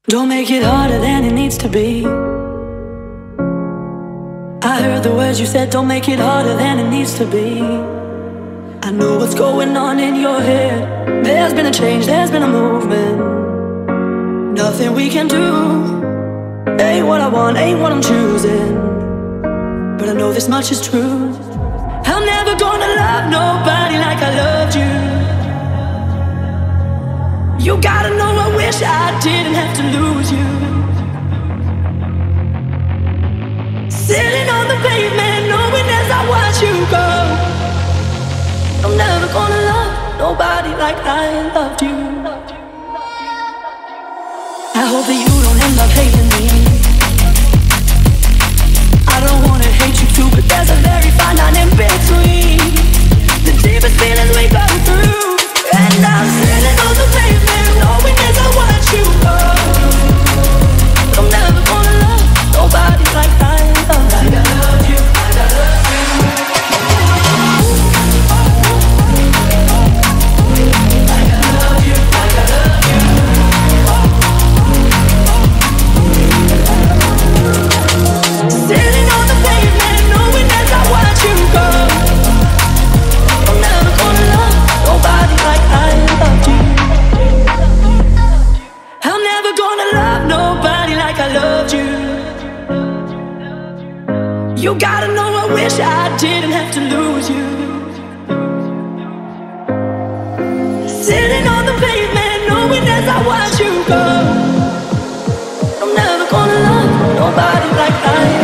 Don't make it harder than it needs to be. I heard the words you said, don't make it harder than it needs to be. I know what's going on in your head. There's been a change, there's been a movement. Nothing we can do. Ain't what I want, ain't what I'm choosing. But I know this much is true. I'm never gonna love nobody like I loved you. You gotta know I wish I didn't have to lose you. Sitting on the pavement, knowing as I watch you go. I'm never gonna love nobody like I loved you. I hope that you don't end up hating me. I don't wanna hate you too, but there's a very fine line in between the deepest feelings we go through. And I'm sitting on the pavement, knowing as I watch you go. I'm never gonna love nobody like I love you. Like I love you, like I love you. Like I love you, like I love you. Sitting on the pavement, knowing as I watch you go. I'm never gonna love nobody like I loved you. I'm never gonna love nobody like I loved you. You gotta know I wish I didn't have to lose you. Sitting on the pavement, knowing as I watch you go. I'm never gonna love nobody like I